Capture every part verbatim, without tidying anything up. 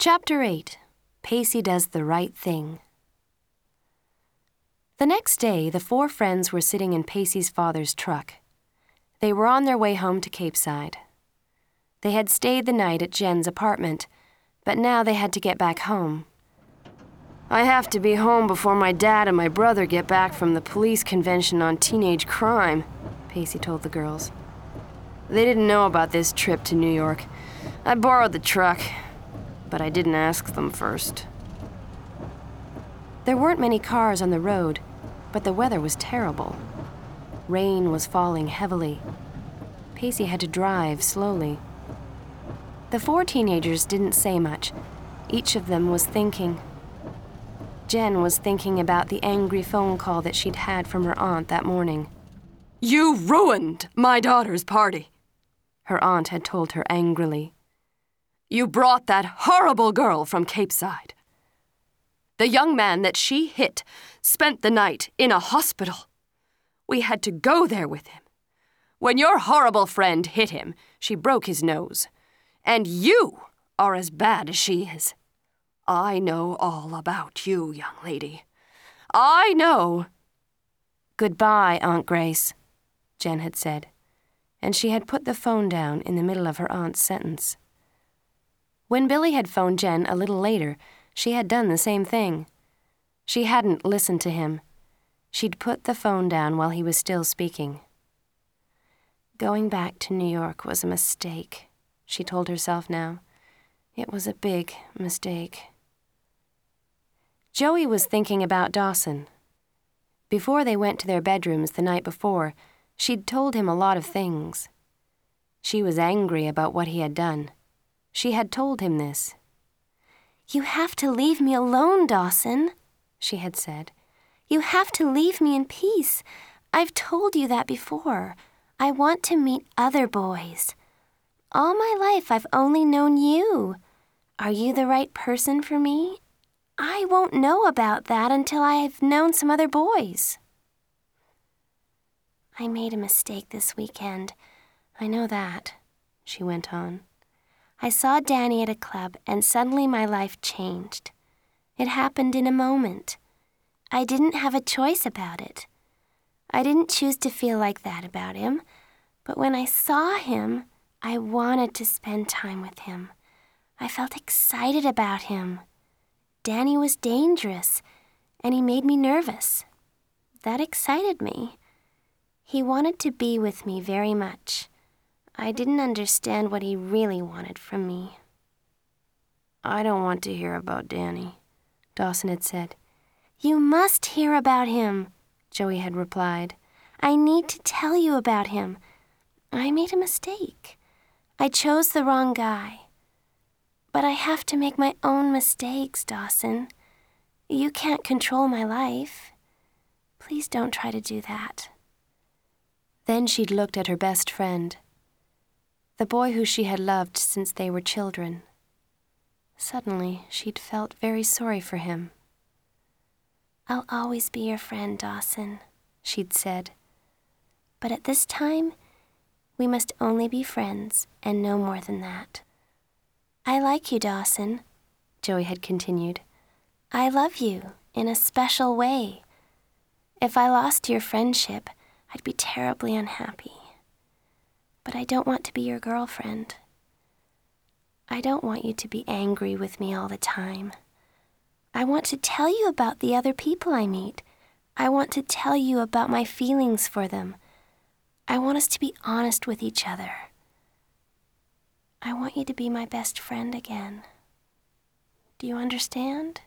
Chapter eight. Pacey Does the Right Thing. The next day, the four friends were sitting in Pacey's father's truck. They were on their way home to Capeside. They had stayed the night at Jen's apartment, but now they had to get back home. "I have to be home before my dad and my brother get back from the police convention on teenage crime," Pacey told the girls. "They didn't know about this trip to New York. I borrowed the truck, but I didn't ask them first." There weren't many cars on the road, but the weather was terrible. Rain was falling heavily. Pacey had to drive slowly. The four teenagers didn't say much. Each of them was thinking. Jen was thinking about the angry phone call that she'd had from her aunt that morning. "You ruined my daughter's party," her aunt had told her angrily. "You brought that horrible girl from Capeside. The young man that she hit spent the night in a hospital. We had to go there with him. When your horrible friend hit him, she broke his nose. And you are as bad as she is. I know all about you, young lady. I know." "Goodbye, Aunt Grace," Jen had said, and she had put the phone down in the middle of her aunt's sentence. When Billy had phoned Jen a little later, she had done the same thing. She hadn't listened to him. She'd put the phone down while he was still speaking. Going back to New York was a mistake, she told herself now. It was a big mistake. Joey was thinking about Dawson. Before they went to their bedrooms the night before, she'd told him a lot of things. She was angry about what he had done. She had told him this. "You have to leave me alone, Dawson," she had said. "You have to leave me in peace. I've told you that before. I want to meet other boys. All my life I've only known you. Are you the right person for me? I won't know about that until I've known some other boys." "I made a mistake this weekend. I know that," she went on. "I saw Danny at a club, and suddenly my life changed. It happened in a moment. I didn't have a choice about it. I didn't choose to feel like that about him, but when I saw him, I wanted to spend time with him. I felt excited about him. Danny was dangerous, and he made me nervous. That excited me. He wanted to be with me very much. I didn't understand what he really wanted from me." "I don't want to hear about Danny," Dawson had said. "You must hear about him," Joey had replied. "I need to tell you about him. I made a mistake. I chose the wrong guy. But I have to make my own mistakes, Dawson. You can't control my life. Please don't try to do that." Then she'd looked at her best friend, the boy who she had loved since they were children. Suddenly, she'd felt very sorry for him. "I'll always be your friend, Dawson," she'd said. "But at this time, we must only be friends and no more than that. I like you, Dawson," Joey had continued. "I love you in a special way. If I lost your friendship, I'd be terribly unhappy. But I don't want to be your girlfriend. I don't want you to be angry with me all the time. I want to tell you about the other people I meet. I want to tell you about my feelings for them. I want us to be honest with each other. I want you to be my best friend again. Do you understand?"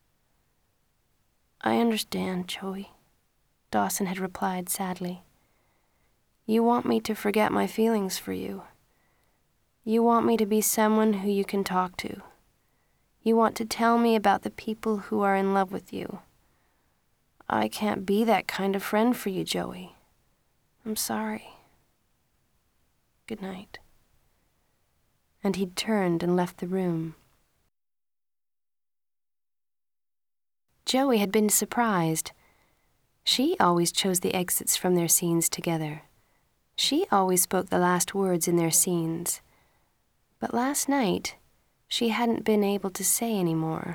"I understand, Joey," Dawson had replied sadly. "You want me to forget my feelings for you. You want me to be someone who you can talk to. You want to tell me about the people who are in love with you. I can't be that kind of friend for you, Joey. I'm sorry. Good night." And he'd turned and left the room. Joey had been surprised. She always chose the exits from their scenes together. She always spoke the last words in their scenes. But last night, she hadn't been able to say any more.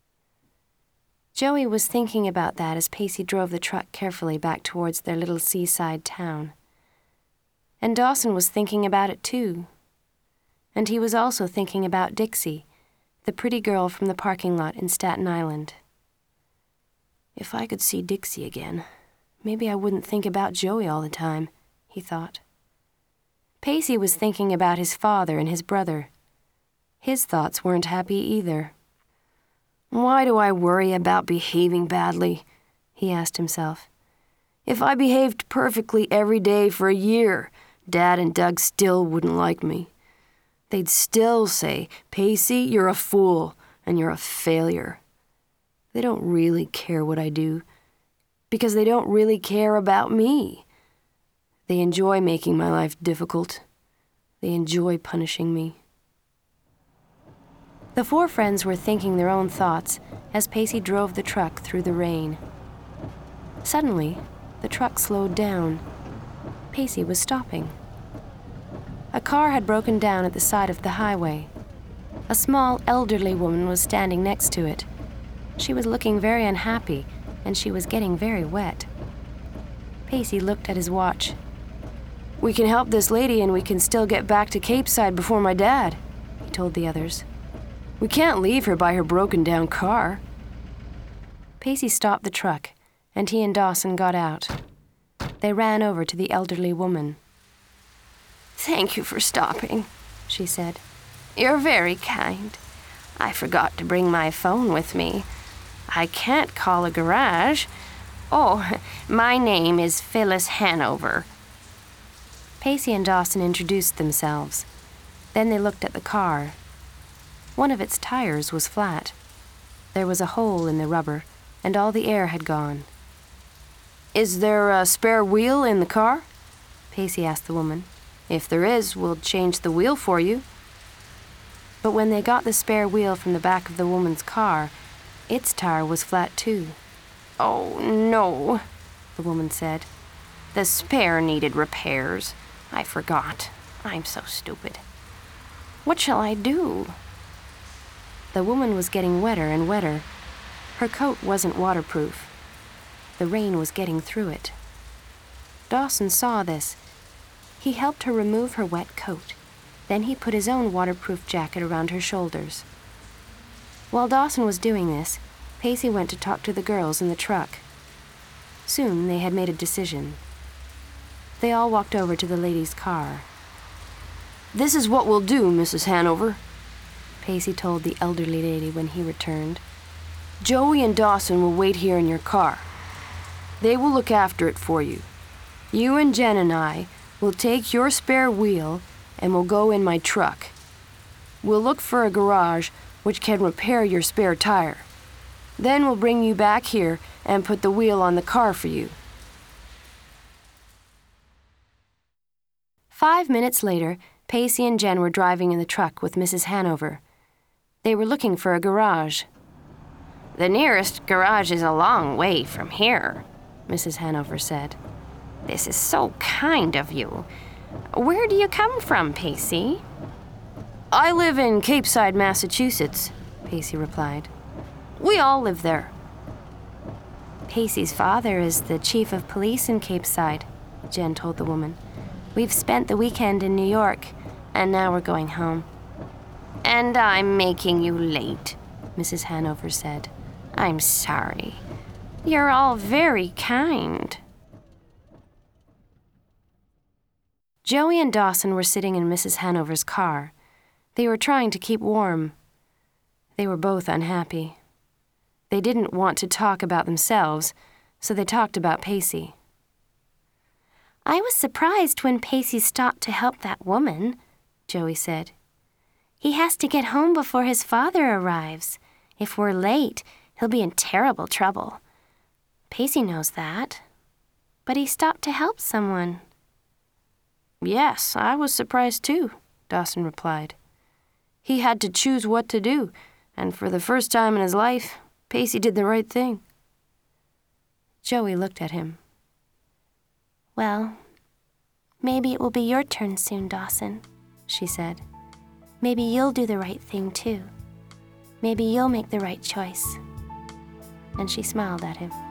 Joey was thinking about that as Pacey drove the truck carefully back towards their little seaside town. And Dawson was thinking about it too. And he was also thinking about Dixie, the pretty girl from the parking lot in Staten Island. If I could see Dixie again, maybe I wouldn't think about Joey all the time, he thought. Pacey was thinking about his father and his brother. His thoughts weren't happy either. Why do I worry about behaving badly? He asked himself. If I behaved perfectly every day for a year, Dad and Doug still wouldn't like me. They'd still say, Pacey, you're a fool and you're a failure. They don't really care what I do because they don't really care about me. They enjoy making my life difficult. They enjoy punishing me. The four friends were thinking their own thoughts as Pacey drove the truck through the rain. Suddenly, the truck slowed down. Pacey was stopping. A car had broken down at the side of the highway. A small, elderly woman was standing next to it. She was looking very unhappy, and she was getting very wet. Pacey looked at his watch. We can help this lady and we can still get back to Capeside before my dad, he told the others. We can't leave her by her broken-down car. Pacey stopped the truck, and he and Dawson got out. They ran over to the elderly woman. Thank you for stopping, she said. You're very kind. I forgot to bring my phone with me. I can't call a garage. Oh, my name is Phyllis Hanover. Pacey and Dawson introduced themselves. Then they looked at the car. One of its tires was flat. There was a hole in the rubber, and all the air had gone. Is there a spare wheel in the car? Pacey asked the woman. If there is, we'll change the wheel for you. But when they got the spare wheel from the back of the woman's car, its tire was flat too. Oh, no, the woman said. The spare needed repairs. I forgot. I'm so stupid. What shall I do? The woman was getting wetter and wetter. Her coat wasn't waterproof. The rain was getting through it. Dawson saw this. He helped her remove her wet coat. Then he put his own waterproof jacket around her shoulders. While Dawson was doing this, Pacey went to talk to the girls in the truck. Soon they had made a decision. They all walked over to the lady's car. This is what we'll do, Missus Hanover, Pacey told the elderly lady when he returned. Joey and Dawson will wait here in your car. They will look after it for you. You and Jen and I will take your spare wheel and we'll go in my truck. We'll look for a garage which can repair your spare tire. Then we'll bring you back here and put the wheel on the car for you. Five minutes later, Pacey and Jen were driving in the truck with Missus Hanover. They were looking for a garage. The nearest garage is a long way from here, Missus Hanover said. This is so kind of you. Where do you come from, Pacey? I live in Capeside, Massachusetts, Pacey replied. We all live there. Pacey's father is the chief of police in Capeside, Jen told the woman. We've spent the weekend in New York, and now we're going home. And I'm making you late, Missus Hanover said. I'm sorry. You're all very kind. Joey and Dawson were sitting in Missus Hanover's car. They were trying to keep warm. They were both unhappy. They didn't want to talk about themselves, so they talked about Pacey. I was surprised when Pacey stopped to help that woman, Joey said. He has to get home before his father arrives. If we're late, he'll be in terrible trouble. Pacey knows that. But he stopped to help someone. Yes, I was surprised too, Dawson replied. He had to choose what to do, and for the first time in his life, Pacey did the right thing. Joey looked at him. Well, maybe it will be your turn soon, Dawson, she said. Maybe you'll do the right thing too. Maybe you'll make the right choice." And she smiled at him.